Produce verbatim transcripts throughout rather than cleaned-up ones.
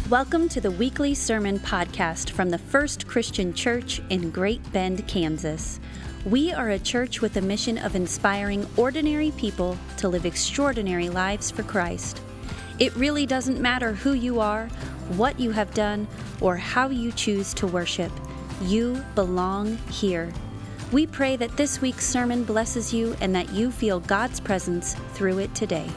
Welcome to the weekly sermon podcast from the First Christian Church in Great Bend, Kansas. We are a church with a mission of inspiring ordinary people to live extraordinary lives for Christ. It really doesn't matter who you are, what you have done, or how you choose to worship. You belong here. We pray that this week's sermon blesses you and that you feel God's presence through it today.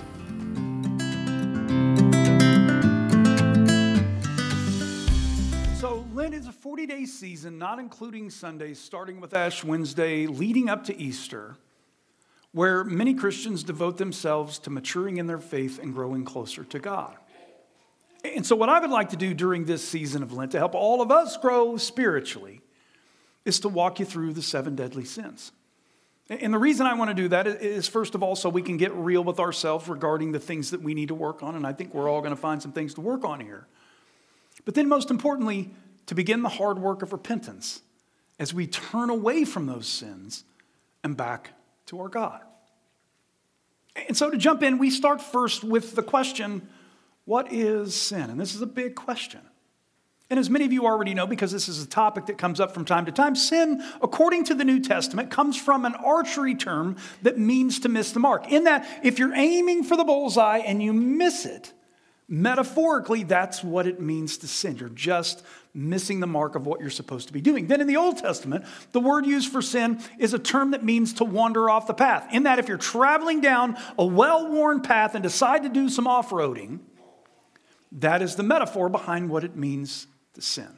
Lent is a forty-day season, not including Sundays, starting with Ash Wednesday, leading up to Easter, where many Christians devote themselves to maturing in their faith and growing closer to God. And so what I would like to do during this season of Lent to help all of us grow spiritually is to walk you through the seven deadly sins. And the reason I want to do that is, first of all, so we can get real with ourselves regarding the things that we need to work on. And I think we're all going to find some things to work on here. But then most importantly, to begin the hard work of repentance as we turn away from those sins and back to our God. And so to jump in, we start first with the question, what is sin? And this is a big question. And as many of you already know, because this is a topic that comes up from time to time, sin, according to the New Testament, comes from an archery term that means to miss the mark. In that, if you're aiming for the bullseye and you miss it, metaphorically, that's what it means to sin. You're just missing the mark of what you're supposed to be doing. Then in the Old Testament, the word used for sin is a term that means to wander off the path. In that if you're traveling down a well-worn path and decide to do some off-roading, that is the metaphor behind what it means to sin.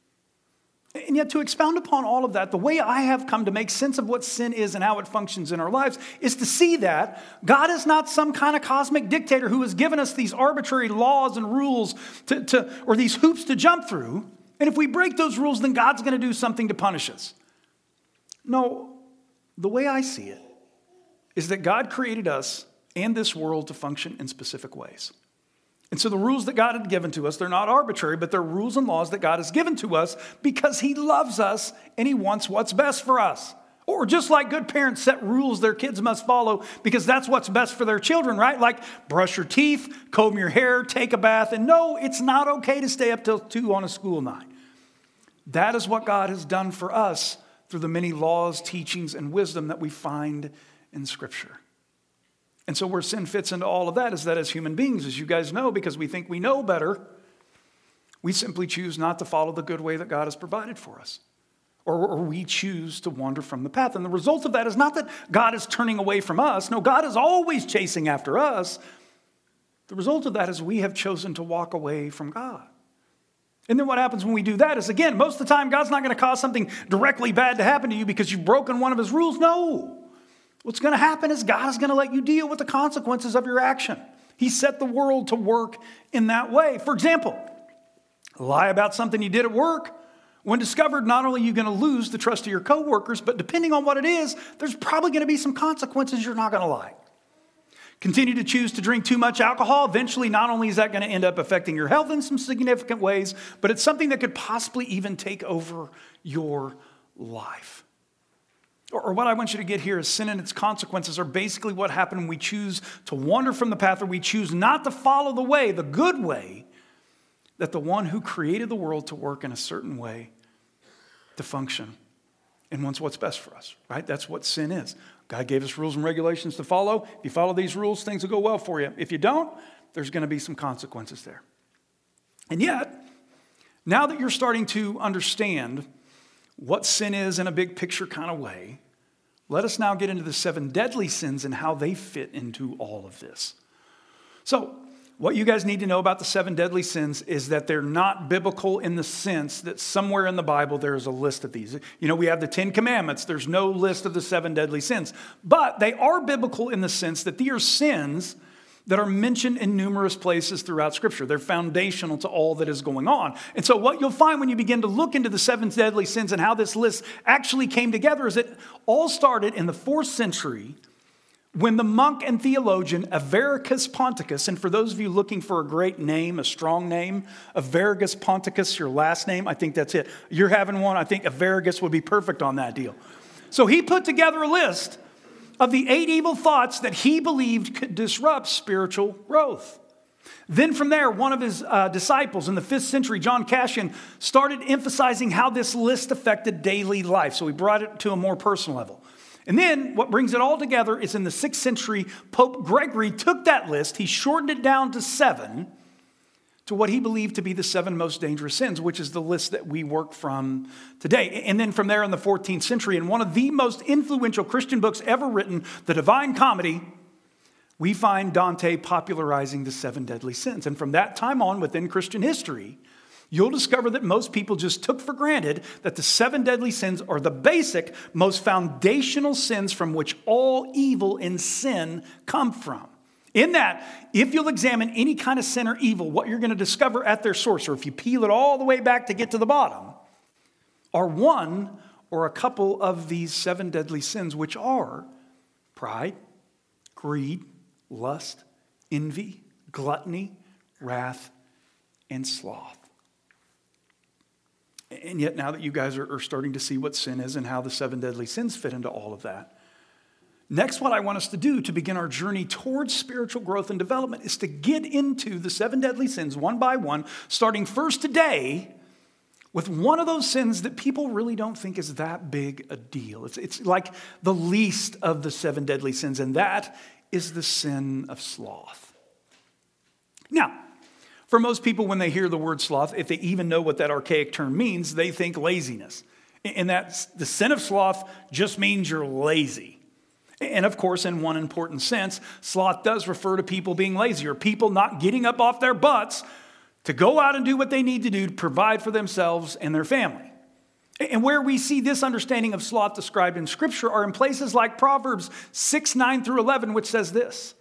And yet to expound upon all of that, the way I have come to make sense of what sin is and how it functions in our lives is to see that God is not some kind of cosmic dictator who has given us these arbitrary laws and rules to, to or these hoops to jump through. And if we break those rules, then God's going to do something to punish us. No, the way I see it is that God created us and this world to function in specific ways. And so the rules that God had given to us, they're not arbitrary, but they're rules and laws that God has given to us because he loves us and he wants what's best for us. Or just like good parents set rules their kids must follow because that's what's best for their children, right? Like brush your teeth, comb your hair, take a bath, and no, it's not okay to stay up till two on a school night. That is what God has done for us through the many laws, teachings, and wisdom that we find in Scripture. And so where sin fits into all of that is that as human beings, as you guys know, because we think we know better, we simply choose not to follow the good way that God has provided for us. Or, or we choose to wander from the path. And the result of that is not that God is turning away from us. No, God is always chasing after us. The result of that is we have chosen to walk away from God. And then what happens when we do that is, again, most of the time, God's not going to cause something directly bad to happen to you because you've broken one of his rules. No. What's going to happen is God is going to let you deal with the consequences of your action. He set the world to work in that way. For example, lie about something you did at work. When discovered, not only are you going to lose the trust of your coworkers, but depending on what it is, there's probably going to be some consequences you're not going to like. Continue to choose to drink too much alcohol. Eventually, not only is that going to end up affecting your health in some significant ways, but it's something that could possibly even take over your life. Or, or what I want you to get here is sin and its consequences are basically what happen when we choose to wander from the path or we choose not to follow the way, the good way, that the one who created the world to work in a certain way, to function, and wants what's best for us, right? That's what sin is. God gave us rules and regulations to follow. If you follow these rules, things will go well for you. If you don't, there's going to be some consequences there. And yet, now that you're starting to understand what sin is in a big picture kind of way, let us now get into the seven deadly sins and how they fit into all of this. So, what you guys need to know about the seven deadly sins is that they're not biblical in the sense that somewhere in the Bible there is a list of these. You know, we have the Ten Commandments. There's no list of the seven deadly sins. But they are biblical in the sense that these are sins that are mentioned in numerous places throughout Scripture. They're foundational to all that is going on. And so what you'll find when you begin to look into the seven deadly sins and how this list actually came together is it all started in the fourth century when the monk and theologian Avericus Ponticus, and for those of you looking for a great name, a strong name, Avericus Ponticus, your last name, I think that's it. You're having one, I think Avericus would be perfect on that deal. So he put together a list of the eight evil thoughts that he believed could disrupt spiritual growth. Then from there, one of his uh, disciples in the fifth century, John Cassian, started emphasizing how this list affected daily life. So he brought it to a more personal level. And then what brings it all together is in the sixth century, Pope Gregory took that list, he shortened it down to seven, to what he believed to be the seven most dangerous sins, which is the list that we work from today. And then from there in the fourteenth century, in one of the most influential Christian books ever written, The Divine Comedy, we find Dante popularizing the seven deadly sins. And from that time on within Christian history, you'll discover that most people just took for granted that the seven deadly sins are the basic, most foundational sins from which all evil and sin come from. In that, if you'll examine any kind of sin or evil, what you're going to discover at their source, or if you peel it all the way back to get to the bottom, are one or a couple of these seven deadly sins, which are pride, greed, lust, envy, gluttony, wrath, and sloth. And yet now that you guys are, are starting to see what sin is and how the seven deadly sins fit into all of that, next, what I want us to do to begin our journey towards spiritual growth and development is to get into the seven deadly sins one by one, starting first today with one of those sins that people really don't think is that big a deal. It's, it's like the least of the seven deadly sins, and that is the sin of sloth. Now, for most people, when they hear the word sloth, if they even know what that archaic term means, they think laziness. And that's the sin of sloth just means you're lazy. And of course, in one important sense, sloth does refer to people being lazy, or people not getting up off their butts to go out and do what they need to do to provide for themselves and their family. And where we see this understanding of sloth described in Scripture are in places like Proverbs six, nine through eleven, which says this: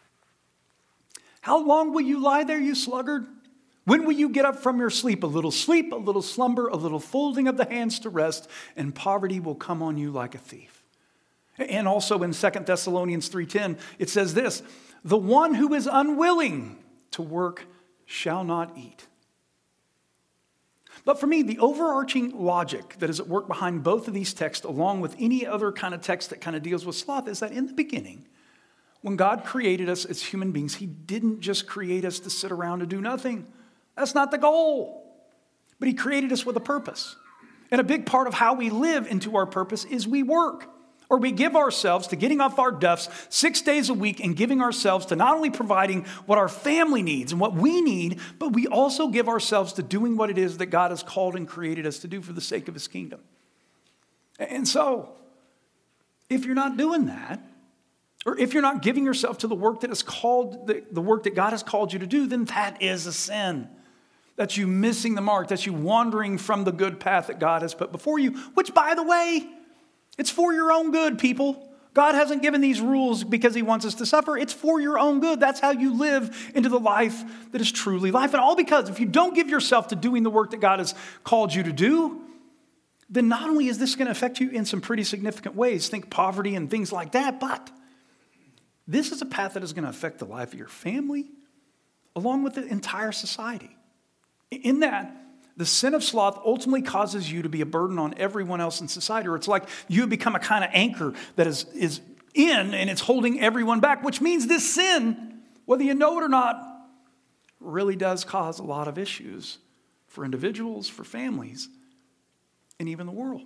"How long will you lie there, you sluggard? When will you get up from your sleep? A little sleep, a little slumber, a little folding of the hands to rest, and poverty will come on you like a thief." And also in Second Thessalonians three ten, it says this: "The one who is unwilling to work shall not eat." But for me, the overarching logic that is at work behind both of these texts, along with any other kind of text that kind of deals with sloth, is that in the beginning, when God created us as human beings, he didn't just create us to sit around and do nothing. That's not the goal. But he created us with a purpose. And a big part of how we live into our purpose is we work. Or we give ourselves to getting off our duffs six days a week and giving ourselves to not only providing what our family needs and what we need, but we also give ourselves to doing what it is that God has called and created us to do for the sake of his kingdom. And so, if you're not doing that, or if you're not giving yourself to the work that is called, the, the work that God has called you to do, then that is a sin. That's you missing the mark. That's you wandering from the good path that God has put before you, which, by the way, it's for your own good, people. God hasn't given these rules because he wants us to suffer. It's for your own good. That's how you live into the life that is truly life. And all because if you don't give yourself to doing the work that God has called you to do, then not only is this going to affect you in some pretty significant ways, think poverty and things like that, but this is a path that is going to affect the life of your family along with the entire society. In that, the sin of sloth ultimately causes you to be a burden on everyone else in society, or it's like you have become a kind of anchor that is, is in and it's holding everyone back, which means this sin, whether you know it or not, really does cause a lot of issues for individuals, for families, and even the world.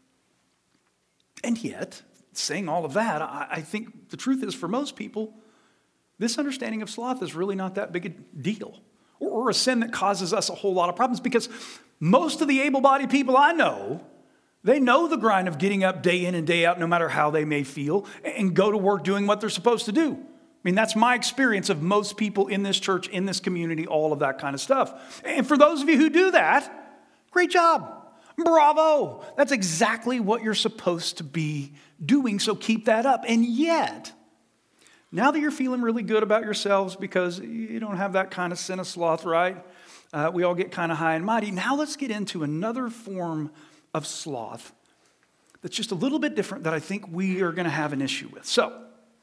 And yet, saying all of that, I, I think the truth is for most people, this understanding of sloth is really not that big a deal. Or a sin that causes us a whole lot of problems, because most of the able-bodied people I know, they know the grind of getting up day in and day out, no matter how they may feel, and go to work doing what they're supposed to do. I mean, that's my experience of most people in this church, in this community, all of that kind of stuff. And for those of you who do that, great job. Bravo. That's exactly what you're supposed to be doing, so keep that up. And yet, now that you're feeling really good about yourselves because you don't have that kind of sin of sloth, right? Uh, we all get kind of high and mighty. Now let's get into another form of sloth that's just a little bit different that I think we are going to have an issue with. So,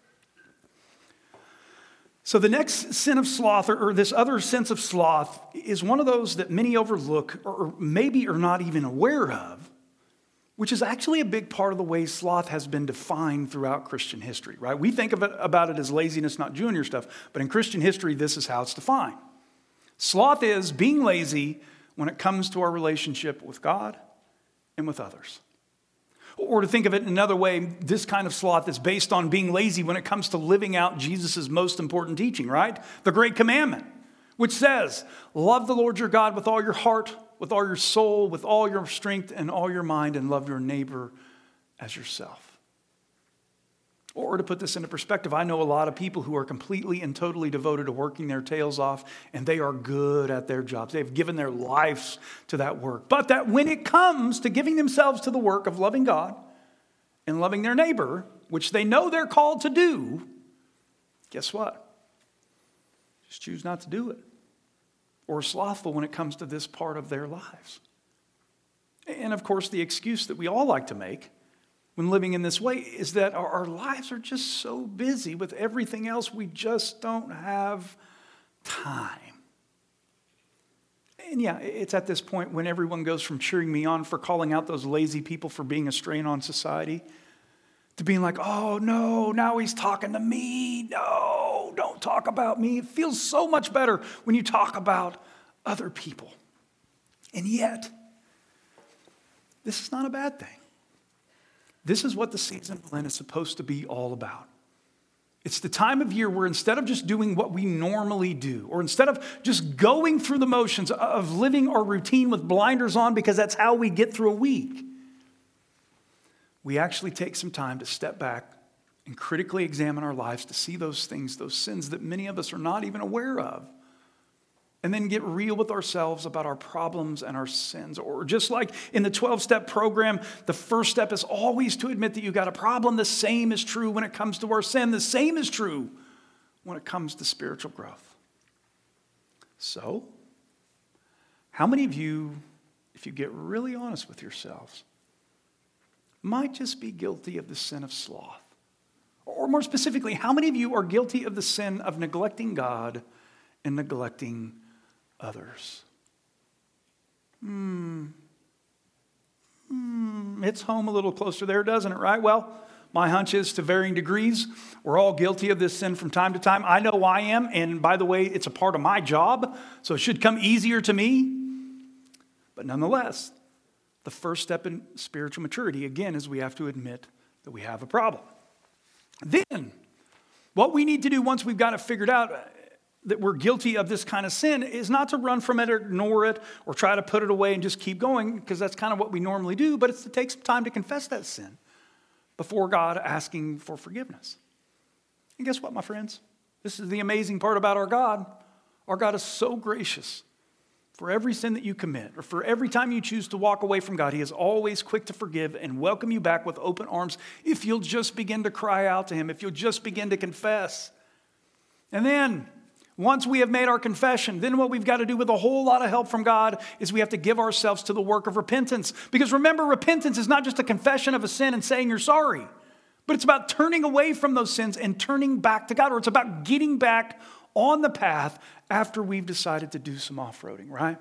so the next sin of sloth, or, or this other sense of sloth, is one of those that many overlook or maybe are not even aware of. which is actually a big part of the way sloth has been defined throughout Christian history, right? We think of it, about it as laziness, not junior stuff, but in Christian history, this is how it's defined. Sloth is being lazy when it comes to our relationship with God and with others. Or to think of it another way, this kind of sloth is based on being lazy when it comes to living out Jesus' most important teaching, right? The Great Commandment, which says, love the Lord your God with all your heart, with all your soul, with all your strength and all your mind, and love your neighbor as yourself. Or to put this into perspective, I know a lot of people who are completely and totally devoted to working their tails off, and they are good at their jobs. They've given their lives to that work. But that when it comes to giving themselves to the work of loving God and loving their neighbor, which they know they're called to do, guess what? Just choose not to do it. Or slothful when it comes to this part of their lives. And of course, the excuse that we all like to make when living in this way is that our, our lives are just so busy with everything else, we just don't have time. And yeah, it's at this point when everyone goes from cheering me on for calling out those lazy people for being a strain on society to being like, oh no, now he's talking to me. No, don't talk about me. It feels so much better when you talk about other people. And yet, this is not a bad thing. This is what the season of Lent is supposed to be all about. It's the time of year where instead of just doing what we normally do, or instead of just going through the motions of living our routine with blinders on because that's how we get through a week, we actually take some time to step back and critically examine our lives to see those things, those sins that many of us are not even aware of, and then get real with ourselves about our problems and our sins. Or just like in the twelve-step program, the first step is always to admit that you got a problem. The same is true when it comes to our sin. The same is true when it comes to spiritual growth. So, how many of you, if you get really honest with yourselves, might just be guilty of the sin of sloth? Or more specifically, how many of you are guilty of the sin of neglecting God and neglecting others? Hmm. Hmm. It's home a little closer there, doesn't it, right? Well, my hunch is to varying degrees, we're all guilty of this sin from time to time. I know I am, and by the way, it's a part of my job, so it should come easier to me. But nonetheless, the first step in spiritual maturity, again, is we have to admit that we have a problem. Then, what we need to do once we've got it figured out that we're guilty of this kind of sin is not to run from it or ignore it or try to put it away and just keep going, because that's kind of what we normally do, but it's to take some time to confess that sin before God, asking for forgiveness. And guess what, my friends? This is the amazing part about our God. Our God is so gracious. For every sin that you commit, or for every time you choose to walk away from God, He is always quick to forgive and welcome you back with open arms if you'll just begin to cry out to Him, if you'll just begin to confess. And then, once we have made our confession, then what we've got to do with a whole lot of help from God is we have to give ourselves to the work of repentance. Because remember, repentance is not just a confession of a sin and saying you're sorry, but it's about turning away from those sins and turning back to God, or it's about getting back on the path after we've decided to do some off-roading, right?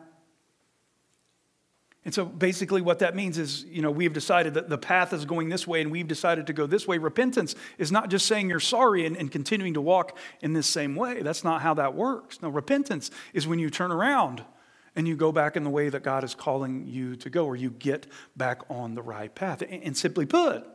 And so basically what that means is, you know, we've decided that the path is going this way and we've decided to go this way. Repentance is not just saying you're sorry and, and continuing to walk in this same way. That's not how that works. No, repentance is when you turn around and you go back in the way that God is calling you to go, or you get back on the right path. And, and simply put,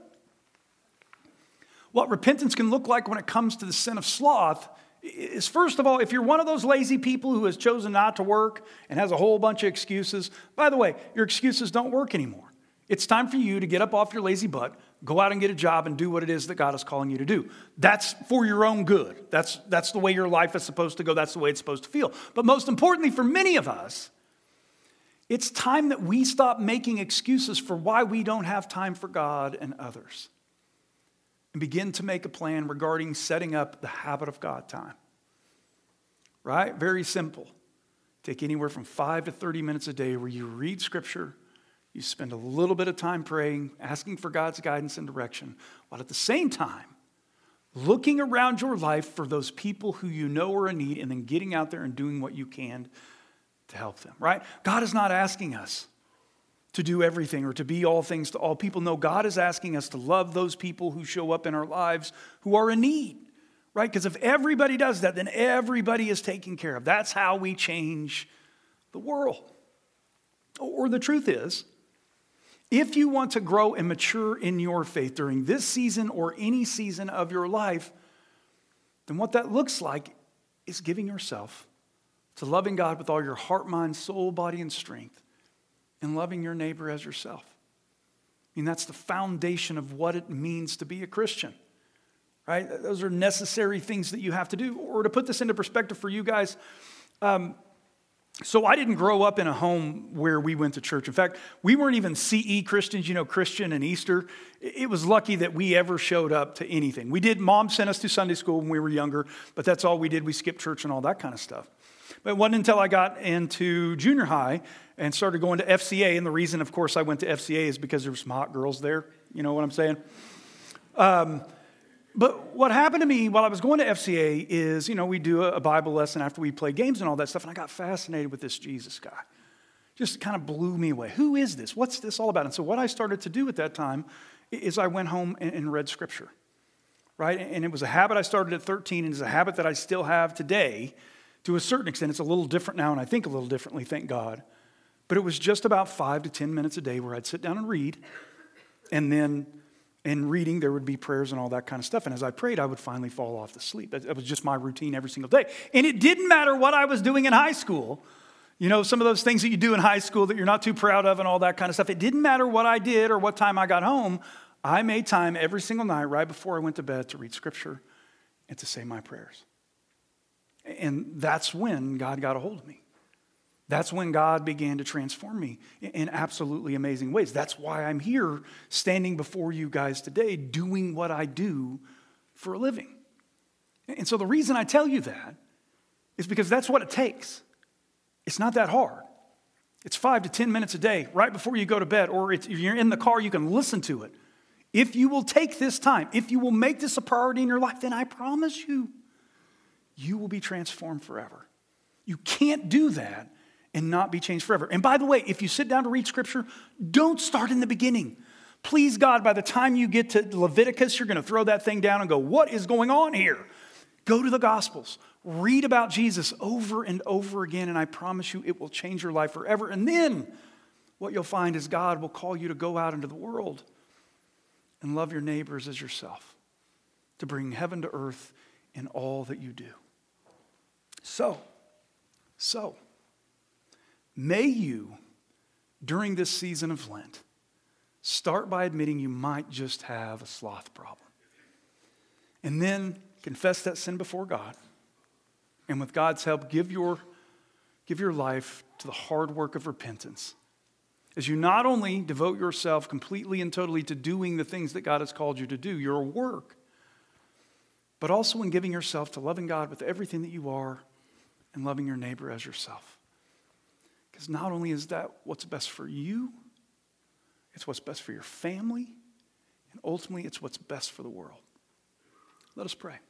what repentance can look like when it comes to the sin of sloth is, first of all, if you're one of those lazy people who has chosen not to work and has a whole bunch of excuses, by the way, your excuses don't work anymore. It's time for you to get up off your lazy butt, go out and get a job and do what it is that God is calling you to do. That's for your own good. That's, that's the way your life is supposed to go. That's the way it's supposed to feel. But most importantly, for many of us, it's time that we stop making excuses for why we don't have time for God and others, and begin to make a plan regarding setting up the habit of God time. Right? Very simple. Take anywhere from five to thirty minutes a day where you read Scripture, you spend a little bit of time praying, asking for God's guidance and direction, while at the same time, looking around your life for those people who you know are in need, and then getting out there and doing what you can to help them. Right? God is not asking us to do everything or to be all things to all people. No, God is asking us to love those people who show up in our lives who are in need, right? Because if everybody does that, then everybody is taken care of. That's how we change the world. Or the truth is, if you want to grow and mature in your faith during this season or any season of your life, then what that looks like is giving yourself to loving God with all your heart, mind, soul, body, and strength, and loving your neighbor as yourself. I mean, that's the foundation of what it means to be a Christian, right? Those are necessary things that you have to do. Or to put this into perspective for you guys, um, so I didn't grow up in a home where we went to church. In fact, we weren't even C E Christians, you know, Christian and Easter. It was lucky that we ever showed up to anything. We did, Mom sent us to Sunday school when we were younger, but that's all we did. We skipped church and all that kind of stuff. But it wasn't until I got into junior high and started going to F C A, and the reason, of course, I went to F C A is because there were some hot girls there. You know what I'm saying? Um, but what happened to me while I was going to F C A is, you know, we do a Bible lesson after we play games and all that stuff, and I got fascinated with this Jesus guy. Just kind of blew me away. Who is this? What's this all about? And so what I started to do at that time is I went home and, and read Scripture, right? And it was a habit I started at thirteen, and it's a habit that I still have today. To a certain extent, it's a little different now, and I think a little differently, thank God. But it was just about five to ten minutes a day where I'd sit down and read, and then in reading, there would be prayers and all that kind of stuff. And as I prayed, I would finally fall off to sleep. That was just my routine every single day. And it didn't matter what I was doing in high school. You know, some of those things that you do in high school that you're not too proud of and all that kind of stuff. It didn't matter what I did or what time I got home. I made time every single night right before I went to bed to read Scripture and to say my prayers. And that's when God got a hold of me. That's when God began to transform me in absolutely amazing ways. That's why I'm here standing before you guys today doing what I do for a living. And so the reason I tell you that is because that's what it takes. It's not that hard. It's five to ten minutes a day right before you go to bed, or it's, if you're in the car, you can listen to it. If you will take this time, if you will make this a priority in your life, then I promise you, you will be transformed forever. You can't do that and not be changed forever. And by the way, if you sit down to read Scripture, don't start in the beginning. Please God, by the time you get to Leviticus, you're going to throw that thing down and go, what is going on here? Go to the Gospels. Read about Jesus over and over again, and I promise you it will change your life forever. And then what you'll find is God will call you to go out into the world and love your neighbors as yourself, to bring heaven to earth in all that you do. So, so, may you, during this season of Lent, start by admitting you might just have a sloth problem. And then confess that sin before God. And with God's help, give your, give your life to the hard work of repentance. As you not only devote yourself completely and totally to doing the things that God has called you to do, your work, but also in giving yourself to loving God with everything that you are and loving your neighbor as yourself. Because not only is that what's best for you, it's what's best for your family, and ultimately it's what's best for the world. Let us pray.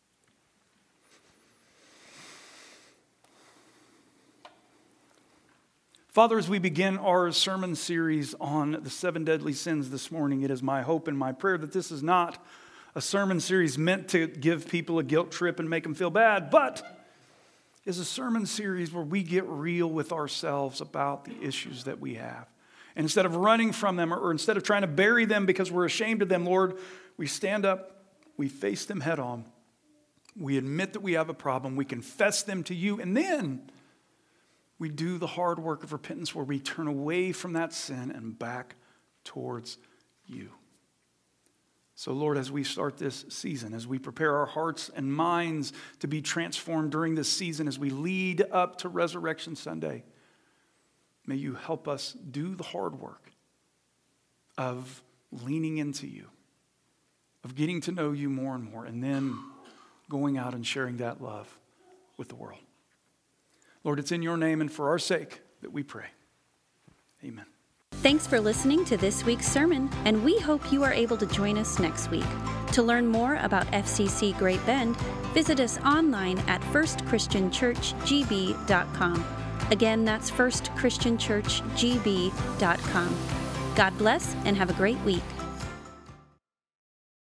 Father, as we begin our sermon series on the seven deadly sins this morning, it is my hope and my prayer that this is not a sermon series meant to give people a guilt trip and make them feel bad, but is a sermon series where we get real with ourselves about the issues that we have. And instead of running from them, or instead of trying to bury them because we're ashamed of them, Lord, we stand up, we face them head on, we admit that we have a problem, we confess them to you, and then we do the hard work of repentance where we turn away from that sin and back towards you. So, Lord, as we start this season, as we prepare our hearts and minds to be transformed during this season, as we lead up to Resurrection Sunday, may you help us do the hard work of leaning into you, of getting to know you more and more, and then going out and sharing that love with the world. Lord, it's in your name and for our sake that we pray. Amen. Thanks for listening to this week's sermon, and we hope you are able to join us next week. To learn more about F C C Great Bend, visit us online at first christian church g b dot com. Again, that's first christian church g b dot com. God bless and have a great week.